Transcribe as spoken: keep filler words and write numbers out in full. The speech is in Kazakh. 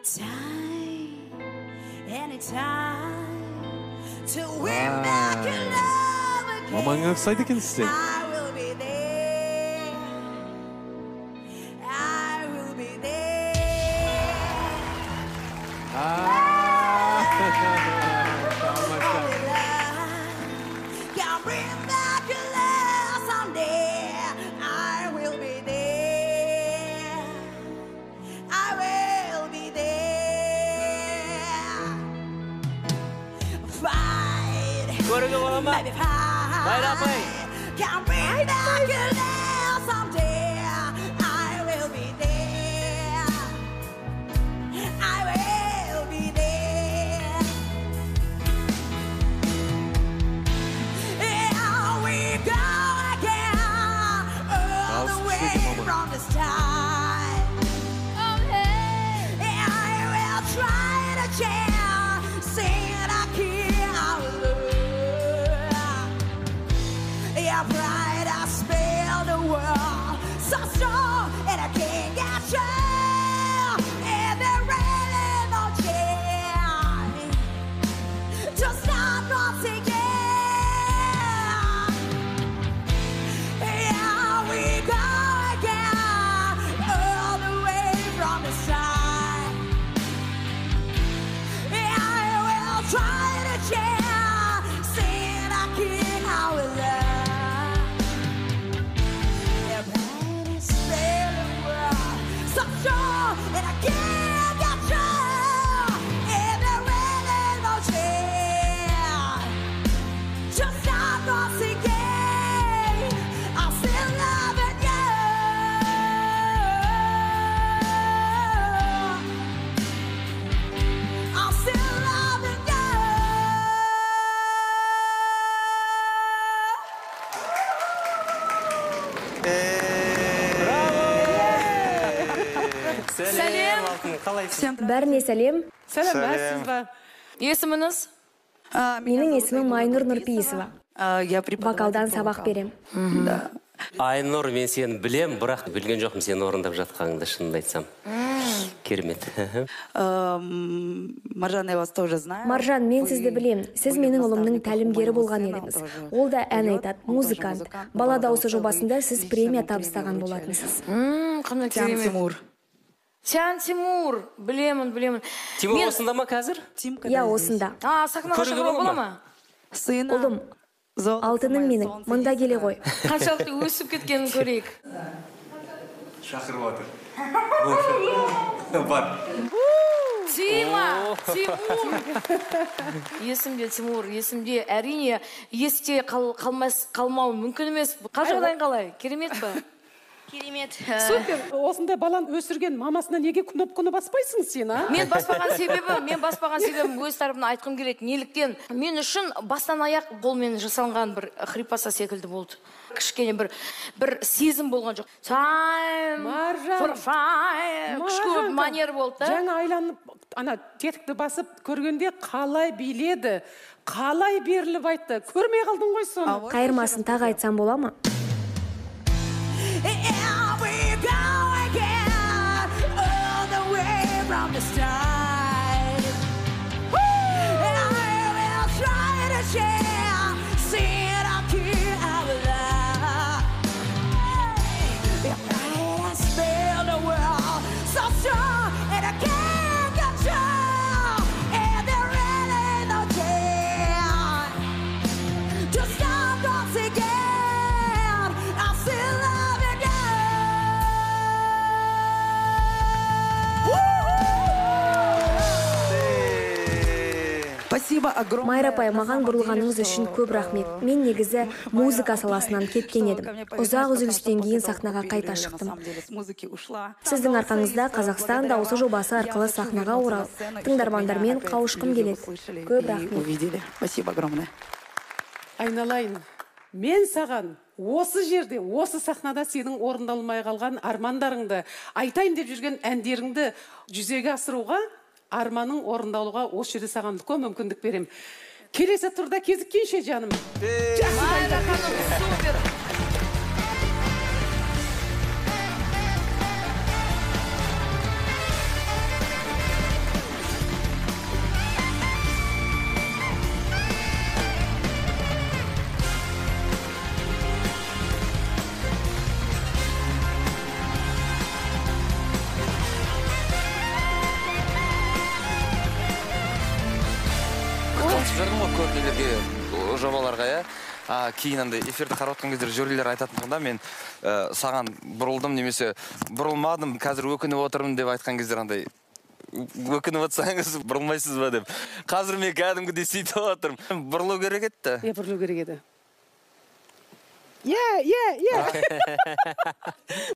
Anytime, anytime to win back your love again. Мамаңа ұқсайды екенсіз. I will be there. I will be there. Can bring back your love someday. I will be there. I will be there. Fight. Көрігі бола ма? Maybe fight. Байрапай. Can bring back your love someday. I will be there. I will be there. Here we go again, all the way from the start. I will try to change, sing a key out loud. Yeah, pride I spell the world so strong, and I can't get you. And there really no chance to stop once again. Here we go again, all the way from the side. I will try to change, sing a king how we love. Yeah, pride is spell the world so strong, and I can't get you. And there really no chance. Just stop once again. I'm still loving you. I'm still loving you. Сәлем, алтын, қалайсың? Бәріне сәлем. Сәлеметсіз ба? Есіміңіз? Менің есімім Майнұр Нұрпейісова. Я преподаватель Вокалдан сабақ берем. Да. Айнұр, мен сені білем, бірақ білген жоқпын сені орындап жатқаныңды, шынымды айтсам. Керемет. Маржан, я вас тоже знаю. Маржан, мен сізді білем. Сіз менің ұлымның тәлімгері болған едіңіз. Ол да ән айтады, музыкант. Бала дауысы жобасында сіз премия табыстаған болатынсыз. Қандай Тян керемет. Тимур. Тян Тимур. Білемін, білемін. Тимур Мен- осында ма қазір? Я осында. А, сахнаға Көрігі шығуға бола бола ма? ма? Сына. Ұлым, алтыным менің, мұнда келе ғой. Қаншалықты өсіп кеткенін көрейік. Шақырып отыр. Бар. Тима, Тимур. Есімде Тимур, есімде. Әрине, есте қал- қалмас- қалмау мүмкін емес. Қажығыдан қалай? Керемет па? Керемет. Супер. Осындай баланы өсірген мамасына неге күні баспайсың сен, а? Мен баспаған себебім, мен баспаған себебім өз тарапымнан айтқым келеді. Неліктен? Мен үшін бастан аяқ қолмен жасалған бір хрипаса секілді болды. Кішкене бір бір сезім болған жоқ. Time Маржан. for fire. Күшкі манер болды да. Жаңа айланып, ана тетікті басып көргенде қалай биледі, қалай беріліп айтты. Көрмей қалдың ғой соны. Қайырмасын тағы айтсам бола ма? Here we go again, all the way from the start. And I will try to share, see it up here out loud. Your pride has spilled the world so strong, and I can't control. And there really no chance to stop once again. I'm still loving you. Спасибо огромное. Майра апай, маған бұрылғаныңыз үшін көп рахмет. Мен негізі музыка саласынан кеткен едім. Ұзақ үзілістен кейін сахнаға қайта шықтым. Сіздің арқаңызда Қазақстан дауысы жобасы арқылы сахнаға оралып, тыңдармандармен қауышқым келеді. Көп рахмет. Увидели. Спасибо огромное. Айналайын, мен саған осы жерде, осы сахнада сенің орындалмай қалған армандарыңды, айтайын деп жүрген әндеріңді жүзеге асыруға, арманың орындалуға осы жерде саған үлкен мүмкіндік берем. Келесі турда кезіккенше жаным. Майра ханым, супер. жазып жүрдім ғой көп нелерге, жобаларға, иә. А, кейін андай эфирді қарап отқан кездер жюрилер айтатында мен саған бұрылдым немесе бұрылмадым, қазір өкініп отырмын деп айтқан кездер андай өкініп отырсаңыз бұрылмайсыз ба деп. Қазір мен кәдімгідей сөйтіп отырмын. Бұрылу керек еді. Е, бұрылу керек еді. Е, е, е.